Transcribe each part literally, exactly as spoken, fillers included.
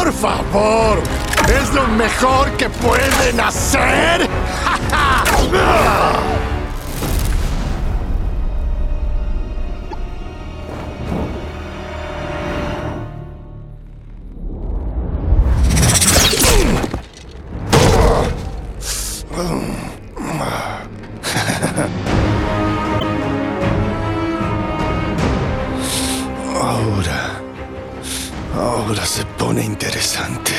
¡Por favor! ¿Es lo mejor que pueden hacer? Ahora... Ahora se pone interesante.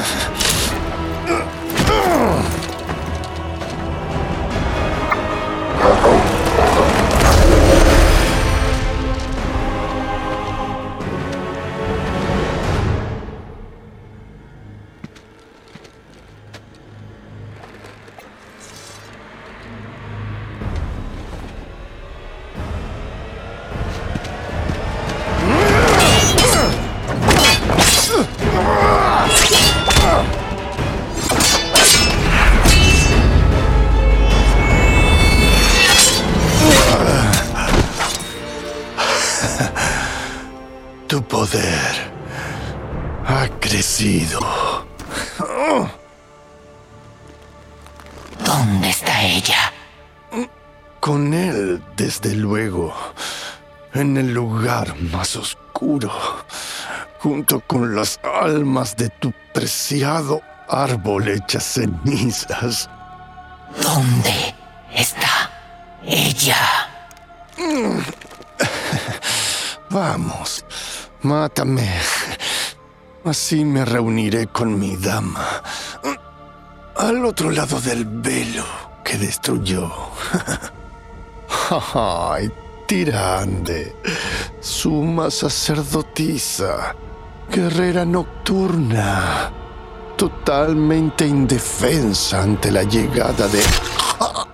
Tu poder ha crecido. ¿Dónde está ella? Con él, desde luego, en el lugar más oscuro, junto con las almas de tu preciado árbol hechas cenizas. ¿Dónde está ella? Vamos, mátame. Así me reuniré con mi dama. Al otro lado del velo que destruyó. ¡Ay, tirande! Suma sacerdotisa. Guerrera nocturna. Totalmente indefensa ante la llegada de...